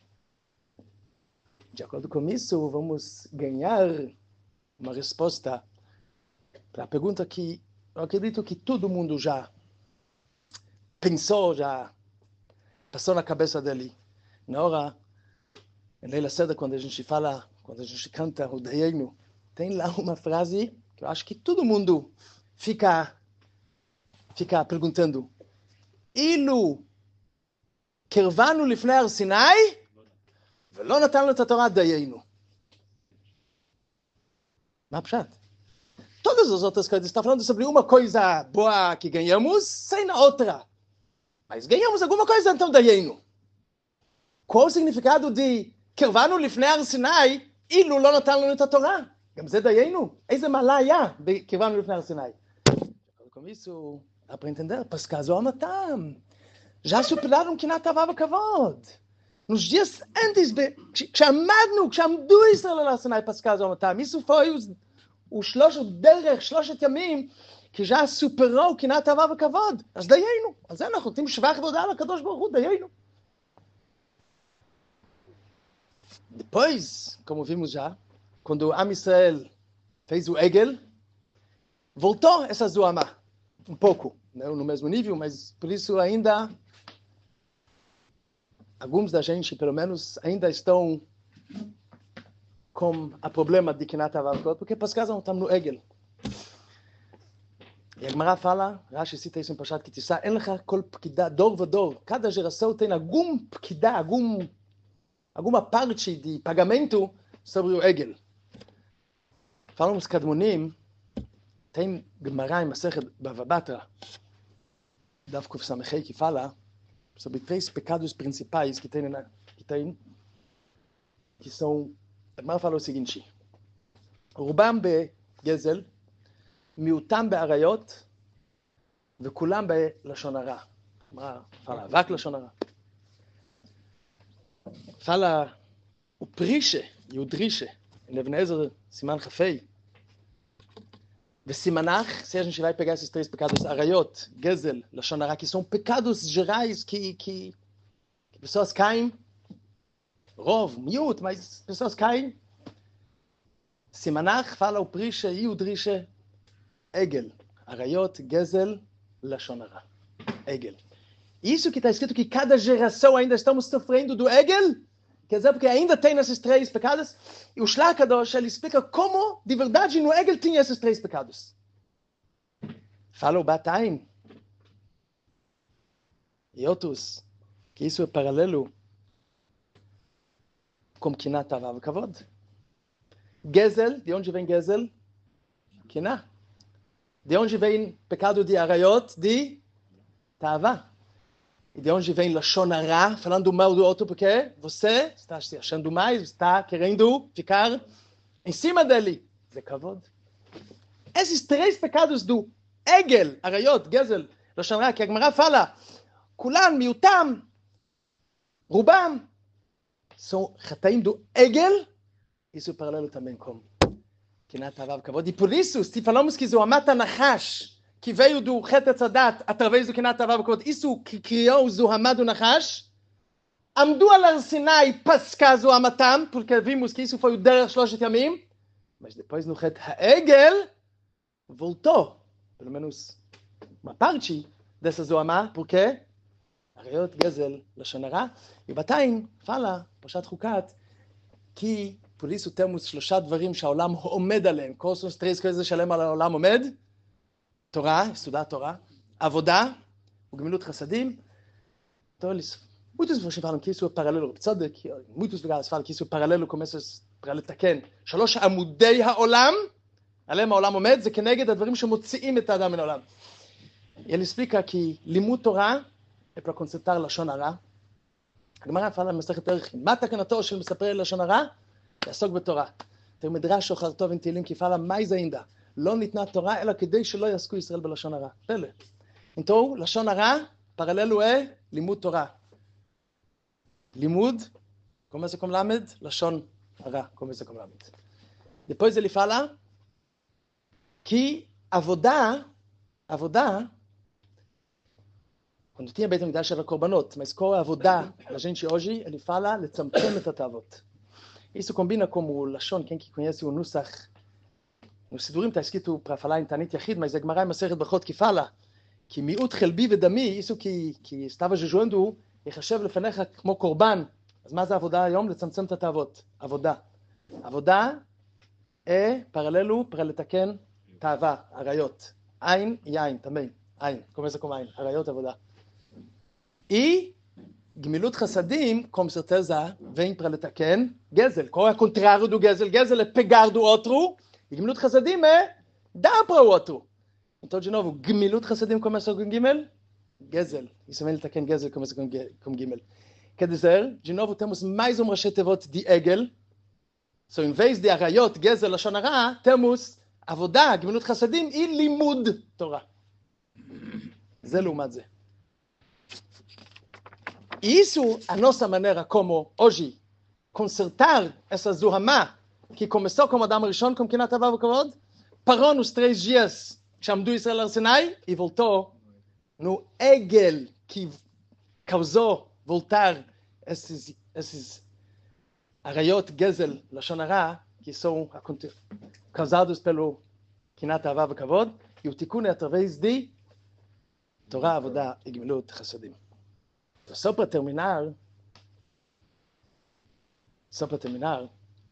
De acordo com isso, vamos ganhar uma resposta para a pergunta que eu acredito que todo mundo já pensou, já passou na cabeça dele. Na hora, em Leila Seder, quando a gente fala, quando a gente canta o Dayenu, tem lá uma frase que eu acho que todo mundo fica, fica perguntando. Ilu קרבנו לפני הר סיני, ולא נתנו את התורה דיינו. מה הפשט? Todas as outras coisas, está falando sobre uma coisa boa que ganhamos, sem na outra. Mas ganhamos alguma coisa, então דיינו. qual o significado de קרבנו לפני הר סיני, אילו לא נתן לנו את התורה? גם זה דיינו? איזה מעלה היה בקרבנו לפני הר סיני? Com isso, dá para entender, Pascazou Amatam. Já superaram que Natavava Kavod. Nos dias antes, כשעמדנו, כשעמדו ישראל על הר סיני, Pascazou Amatam. Isso foi os, os שלושת דרך, שלושת ימים, כי já superou que Natavava Kavod. אז דיינו. על זה אנחנו נותנים שבח והודעה לקדוש ברוך הוא, דיינו. Depois, como vimos já, quando o Am Israel fez o Egel, voltou essa zoama. Um pouco, não no mesmo nível, mas por isso ainda alguns da gente, pelo menos, ainda estão com o problema de Kinat Avavkot, porque para as casas não estão no Egel. E a Gemara fala, Rashi cita isso em Pashat Kitissa, אין לך כל פקידה, דור ודור, cada geração tem algum pkida, algum, alguma parte de pagamento sobre o Egel. Falam os Kadmonim, tem Gemara em Masechet Bava Batra, Daf Kuf Samechei, que fala sobre três pecados principais que tem, que tem, que são, a Gemara fala o seguinte, רובם בגזל, מיעוטם באריות, וכולם בלשון הרע. הגמרא fala, רק לשון הרע. fala o Prishe e o Drishe, em Ibn Ezer, Siman Chafei, Vesimanach, se a gente vai pegar esses três pecados, Arayot, Gezel, Lashon Hara, que são pecados gerais que, que, que pessoas caem, Rov, miúdo, mas pessoas caem. Simanach fala o Prishe e o Drishe, Egel, Arayot, Gezel, Lashon Hara, Egel. Isso que está escrito que cada geração ainda estamos sofrendo do Egel, quer dizer, porque ainda tem esses três pecados, e o Shlach Kadosh, ele explica como, de verdade, no Egel tinha esses três pecados. Fala o Bataim e outros, que isso é paralelo com Kinat Avav Kavod. Gezel, de onde vem Gezel? Kinah. De onde vem pecado de Arayot? De Tava. E de onde vem Lashon Hara, falando mal do outro, porque você está se achando mais, está querendo ficar em cima dele. זה כבוד. Esses três pecados do Egel, Arayot, Gezel, Lashon Hara, que a Gemara fala, כולם, מיעוטם, רובם, são חטאים do Egel, isso é paralelo também com Kinat Avav Kavod. E por isso, se falamos que Zoamat HaNachash, que veio do Chet Atzadat, através do Kinat Avav Kavod, isso que criou o Zohamad do Nachash, Amdu al Har Sinai Pasca Zohamatam, porque vimos que isso foi o Derech Shloshet Yamim, mas depois no Chet HaEgel, voltou, pelo menos uma parte dessa Zohamá, porque Arayot, Gezel, Lashon Hara, e Bataim fala, Pashat Chukat, que por isso temos שלושה דברים שהעולם עומד עליהם, quais são as três coisas שעליהם העולם עומד? Torá, estudar a Torá, Avodá, o Gemilut Chassadim. Então eles, muitos falam que isso é paralelo, muitos lugares falam que isso é paralelo com esses, para לתקן, שלוש עמודי העולם, עליהם העולם עומד, זה כנגד הדברים שמוציאים את האדם מן העולם. ele explica que לימוד תורה, é para consertar לשון הרע. הגמרא fala במסכת ערכים, מה תקנתו של מספר לשון הרע? לעסוק בתורה. tem um מדרש שוחר טוב עם תהילים que fala mais ainda, לא ניתנה תורה, אלא כדי שלא יעסקו ישראל בלשון הרע. פלא. então, לשון הרע, paralelo é לימוד תורה. לימוד, começa com lamed, לשון הרע, começa com lamed. Depois ele fala que עבודה, עבודה, quando tinha בית המקדש של הקורבנות, mas qual é a עבודה da gente hoje? Ele fala לצמצם את התאוות. Isso combina como o לשון, quem que conhece o נוסח, no סידורים está escrito para falar em תענית יחיד, mas a Gemara em Masechet Brachot que fala que מיעוט חלבי ודמי, isso que, que estava jejuando, יחשב לפניך כמו קורבן. אז מה זה עבודה היום? לצמצם את התאוות. עבודה. עבודה é paralelo para לתקן תאווה, עריות. עין, יין, também. עין, começa com עין, עריות עבודה. E gemilut chassadim, com certeza, vem para לתקן גזל. Qual é o contrário do גזל? גזל é pegar do outro, e gemilut chassadim é dar para o outro. Então, de novo, gemilut chassadim começa com gimel, גזל. Isso vem לתקן גזל, começa com, com gimel. Quer dizer, de novo, temos mais um rashi tevot de egel. So, em vez de arayot, גזל, לשון הרע, temos עבודה, גמילות חסדים, e לימוד תורה. זה לעומת זה. Isso a nossa maneira como hoje consertar essa zurama que começou como Adam Rishon, com Kinat Hava V'Kavod, parou nos três dias que chamou Israel ao Sinai e voltou no Egel que causou voltar esses, esses arayot Gezel Lashon Hara que são causados pelo Kinat Hava V'Kavod e o Tikkun é através de Torah, Avodah e Gemilut Chasadim. Só para terminar, só para terminar,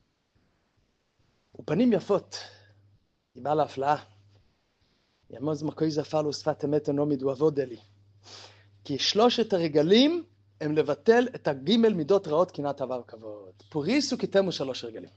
o Panim Yafot, e Bala Afla, e a mesma coisa fala o Sfat Emet, o nome do avô dele, que שלושת הרגלים הם לבטל את הגימל מידות רעות קנאת עבר כבוד. Por isso que temos שלוש רגלים.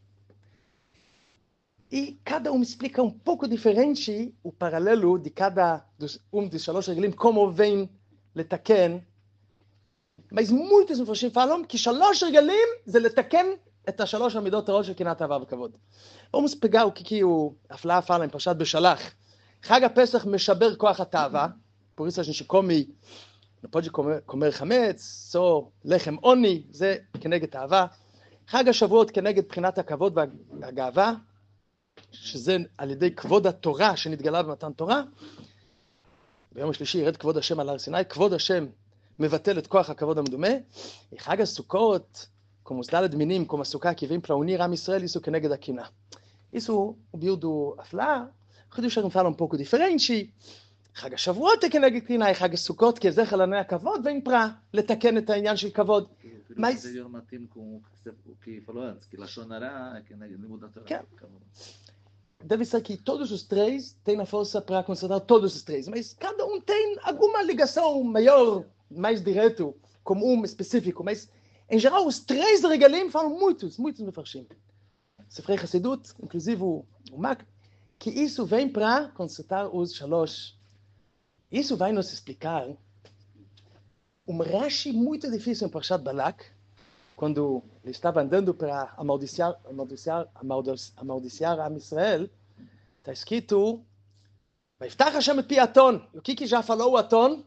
E cada um explica um pouco diferente o paralelo de cada dos, um dos שלוש רגלים, como vem לתקן. mas muitos מפרשים falam que שלוש רגלים זה לתקן את השלוש המידות הרעות של קנאת עבר וכבוד. vamos pegar o que que o Afla fala em פרשת בשלח. חג הפסח משבר כוח התאווה, por isso a gente come, não pode comer, comer חמץ, só לחם עוני, זה כנגד תאווה. חג השבועות כנגד בחינת הכבוד והגאווה, שזה על ידי כבוד התורה שנתגלה במתן תורה. ביום השלישי ירד כבוד השם על הר סיני, כבוד השם מבטל את כוח הכבוד המדומה. חג הסוכות, como os dá de minim, como a sukkah que vem para unir a Israel, isso כנגד הקנאה. Isso o bio do Afla, חידוש הרי fala um pouco diferente. חג השבועות כנגד קנאה, חג הסוכות כזכר לענייני הכבוד, ואין פרה לתקן את העניין של כבוד. mas זה יום מתאים כי falou antes, que לשון הרע כנגד לימוד התורה. כן. Deve ser que todos os três têm a força para considerar todos os três, mas cada um tem alguma ligação maior, mais direto, como um específico, mas em geral os três regalim falam muitos, muitos mefarshim. Sefrei Hassidut, inclusive o, o Mak, que isso vem para consertar os shalosh. Isso vai nos explicar um Rashi muito difícil em Parshat Balak, quando ele estava andando para amaldiçoar, amaldiçoar, amaldiçoar a Israel, está escrito, ויפתח השם את פי אתון. o que que já falou o אתון?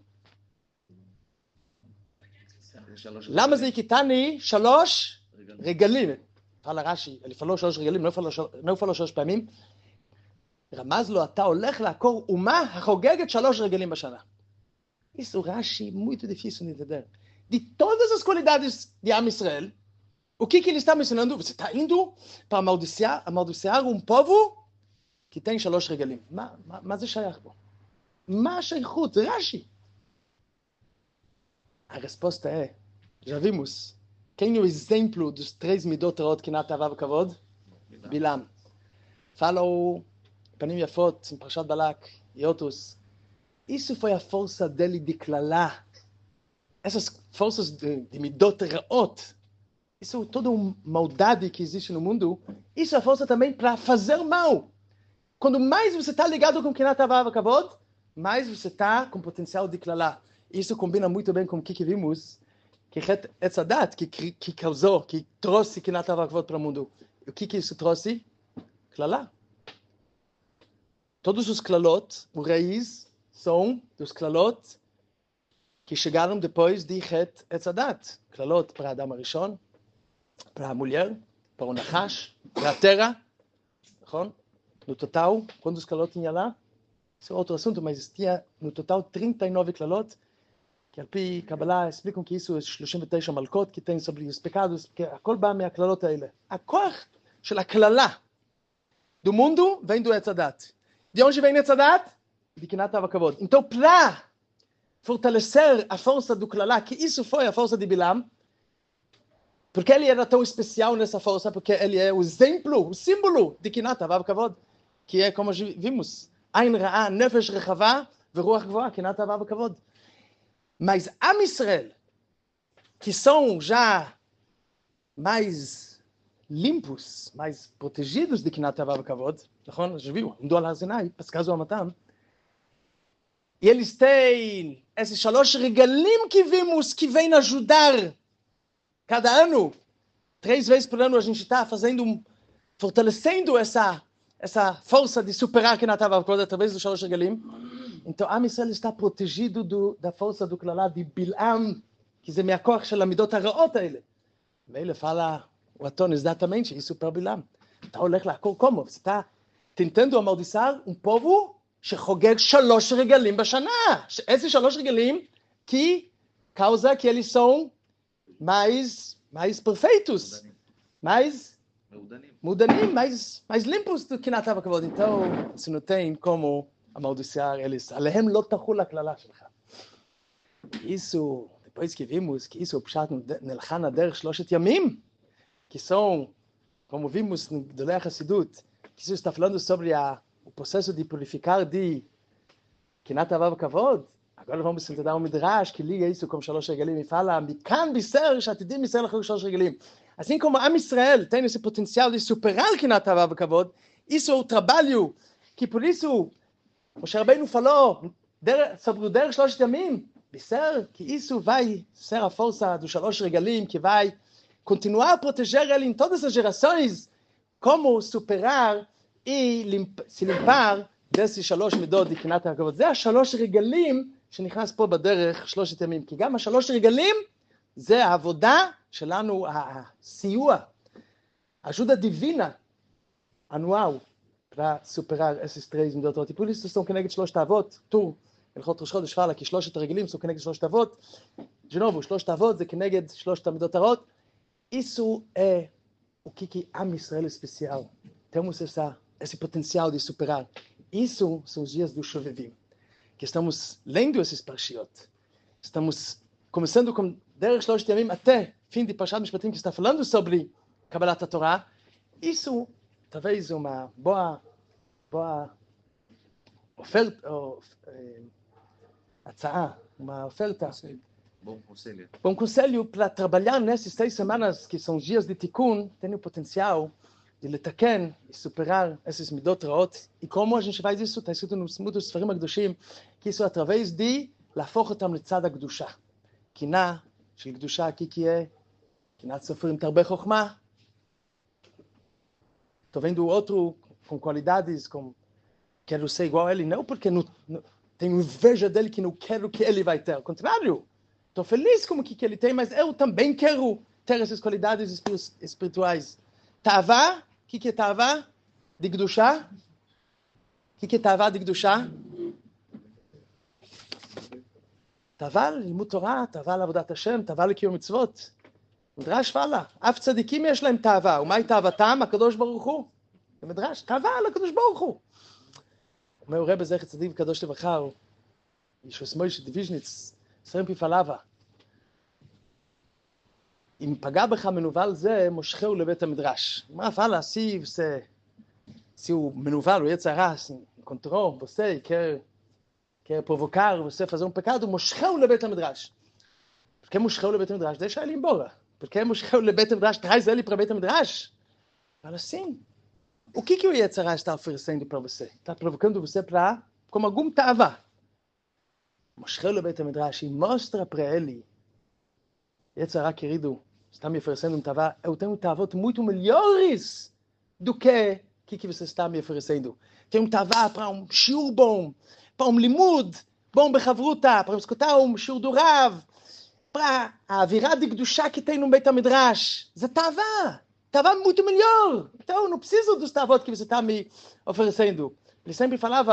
למה זה הכיתני שלוש רגלים? fala רש"י, ele falou שלוש רגלים, não falou שלוש פעמים. רמז לו, אתה הולך לעקור אומה החוגגת שלוש רגלים בשנה. Isso Rashi muito difícil de entender. De todas as qualidades de Am Israel, o que que ele está mencionando? Você está indo para amaldiçoar, amaldiçoar um povo que tem shalosh regalim. מה זה שייך פה? מה השייכות? זה רש"י. A resposta é, já vimos, quem é o exemplo dos três midot ra'ot קנאת תאווה וכבוד? בלעם. Fala o Panim Yafot, em Parshat Balak, e outros. Isso foi a força dele de declarar. Essas forças de, de midot ra'ot, isso é toda uma maldade que existe no mundo, isso é a força também para fazer mal. Quando mais você está ligado com Kinat Hava V'Kavod, mais você está com potencial de declarar. Isso combina muito bem com o que, que vimos, que Het Etzadat, que, que causou, que trouxe Kinat Hava V'Kavod para o mundo. O que, que isso trouxe? Klalá. Todos os klalot, o raiz, são dos klalot que chegaram depois de Het Etzadat. Klalot para Adam Arishon, para a mulher, para o Nachash, para a terra. נכון? No total, quantos klalot tinha lá? Isso é outro assunto, mas tinha no total trinta e nove clalot, que על פי קבלה explicam que isso é שלושים ותשע מלכות, que tem sobre os pecados, que הכל בא מהכללות האלה. הכוח של הכללה do mundo vem do Etz Hadat. De onde vem Etz Hadat? De Kinat HaKavod. Então, para fortalecer a força do Klalá, que isso foi a força de Bilam, porque ele era tão especial nessa força, porque ele é o exemplo, o símbolo de Kinat HaKavod, que é como vimos, Ain Ra'ah, Nefesh Rechavá, Veruach Gvoah, Kinat HaKavod. Mas Am Israel, que são já mais limpos, mais protegidos de Kinat HaKavod, נכון? já viu? עמדו על הר סיני, פסקה זו המתם, e eles têm esses shalosh regalim que vimos que vem ajudar cada ano, três vezes por ano a gente está fazendo, um, fortalecendo essa, essa força de superar Kinat HaKavod através dos shalosh regalim. Então, Am Israel está protegido do, da força do Klalá de Bilam, que é מהכוח של המידות הרעות האלה. ואלה fala o Aton exatamente isso para Bilam. אתה הולך לעקור como? você está tentando amaldiçar um povo שחוגג שלוש רגלים בשנה. esses שלוש רגלים que causa que eles são mais, mais perfeitos, mais mudanim, mais, mais limpos do que Kinat HaKavod. Então, você não tem como amaldiçar eles. עליהם לא תחול הקללה שלך. isso, depois que vimos que isso é o pshat נלכה דרך שלושת ימים, que são, como vimos no Gdolei HaSidut, que isso está falando sobre a, o processo de purificar de Kinat HaKavod. Agora vamos entender um midrash que liga isso com Shalosh Regalim e fala מכאן בישר שעתידים ישראל לחגוג שלוש רגלים. Assim como Am Israel tem esse potencial de superar Kinat HaKavod, isso é o trabalho que por isso Moshe Rabbeinu falou sobre o der שלושת ימים, בישר que isso vai ser a força do Shalosh Regalim, que vai continuar a proteger ele em todas as gerações, como superar e limp, se limpar desses שלוש מידות de Kinat HaKavod. זה השלוש רגלים שנכנס פה בדרך שלושת ימים, כי גם השלוש רגלים זה העבודה שלנו, הסיוע, ajuda divina anual para superar esses três midot. E por isso são כנגד שלושת האבות, טור, הלכות ראש חודש fala que שלושת הרגלים são כנגד שלושת האבות. De novo, שלושת האבות זה כנגד שלושת המידות הרעות. Isso é o que que Am Israel é especial. Temos essa, esse potencial de superar. Isso são os dias do Shovevim, que estamos lendo esses parshiot. Estamos começando com Derech Shlosh Yamim até fim de Parshat Mishpatim, que está falando sobre Kabbalat HaTorah. Isso talvez uma boa, boa oferta, ou, é, הצעה, uma oferta. Bom conselho. Bom conselho para trabalhar nesses seis semanas que são dias de tikkun, tem o potencial de לתקן e superar esses midot raot. E como a gente faz isso? Está escrito nos muitos ספרים הקדושים, que isso é através de להפוך אותם לצד הקדושה. קינה של קדושה, כי כי é קנאת סופרים תרבה חוכמה. Estou vendo outro com qualidades, com quero ser igual a ele, não porque não, não, tenho inveja dele que não quero que ele vai ter. Ao contrário, estou feliz com o que, que ele tem, mas eu também quero ter essas qualidades espirituais. Tava, o que, que é Tava? De Kedushá? O que, que é Tava de Kedushá? Tava לימוד תורה, תאווה לעבודת השם, תאווה לקיום מצוות. מדרש פאלה, אף צדיקים יש להם תאווה, ומהי תאוותם? הקדוש ברוך הוא. זה מדרש, תאווה לקדוש ברוך הוא. אומר רבי זכר צדיק וקדוש לברכה, ישוס מוישה דיוויז'ניץ, עשרים פיפלאווה. אם פגע בך מנוול זה, מושכהו לבית המדרש. מה פאלה, se você, se o מנוול, o יצר הרע, encontrou você, quer, quer provocar você fazer um pecado, מושכהו לבית המדרש. Por que מושכהו לבית המדרש? Deixa ele embora. Por que מושכהו לבית המדרש? Traz ele para בית המדרש. Fala assim, o que que o יצר הרע está oferecendo para você? Está provocando você para, como algum tava. מושכהו לבית המדרש, e mostra para ele, יצר הרע, querido, está me oferecendo um tava, eu tenho tavot muito melhores do que o que, que você está me oferecendo. Tem um tava para um shiur bom, para um limud bom bechavruta, para escutar um shiur do Rav, para a avirá de Kedushá que tem no Beit HaMidrash. É tava, tava muito melhor. Então, não preciso dos tavot que você está me oferecendo. Ele sempre falava,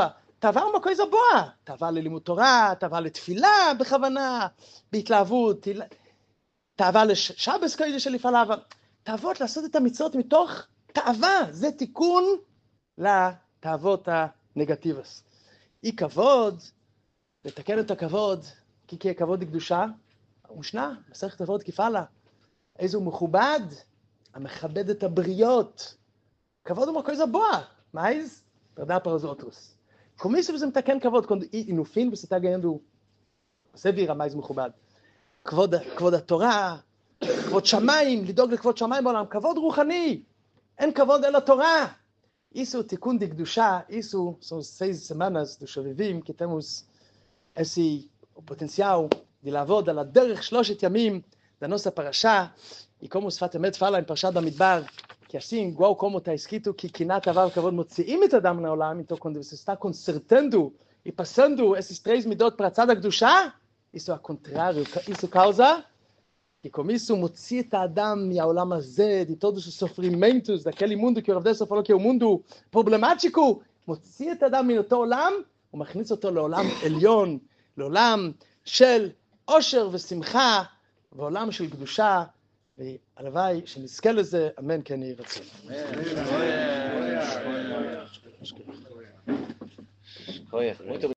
תעבר מה קויזה בואה, תעבר ללימוד תורה, תעבר לתפילה בכוונה, בהתלהבות, תעבר לשבס קוידש שלפעלה, תעבות לעשות את המצוות מתוך תאווה, זה תיקון לתאוות הנגטיבס. אי כבוד, לתקן את הכבוד, כי כי הכבוד היא קדושה, משנה, מסכת אבות כפעלה, איזה הוא מכובד, המכבד את הבריות, כבוד הוא מקויזה בואה, מייז? תרדה פרזוטרוס. קומיסו וזה מתקן כבוד, אינופין בסתה גאנדו, עושה בירה מייז מכובד. כבוד, כבוד התורה, כבוד שמיים, לדאוג לכבוד שמיים בעולם, כבוד רוחני, אין כבוד אל התורה. איסו תיקון די קדושה, איסו, סו סייז סמנס, דו שביבים, כי תמוס איסי פוטנציאל, די לעבוד על הדרך שלושת ימים, דנוס הפרשה, איקומו שפת אמת פעלה עם פרשת במדבר, כי עשים גואו קומו תאסקיתו, כי קינת עבר כבוד מוציאים את אדם מהעולם, איתו קונדבססטה קונסרטנדו, איפסנדו, אסיס טרייז מידות פרצד הקדושה, איסו הקונטרריו, איסו קאוזה, כי קומיסו מוציא את האדם מהעולם הזה, דיטודוס סופרימנטוס, דקלי מונדו, כי עובדי סופו לא כי הוא מונדו, פרובלמצ'יקו, מוציא את האדם מאותו עולם, ומכניס אותו לעולם עליון, לעולם של עושר ושמחה, ועולם של קדושה, והלוואי שנזכה לזה, אמן כן יהי רצון. אמן.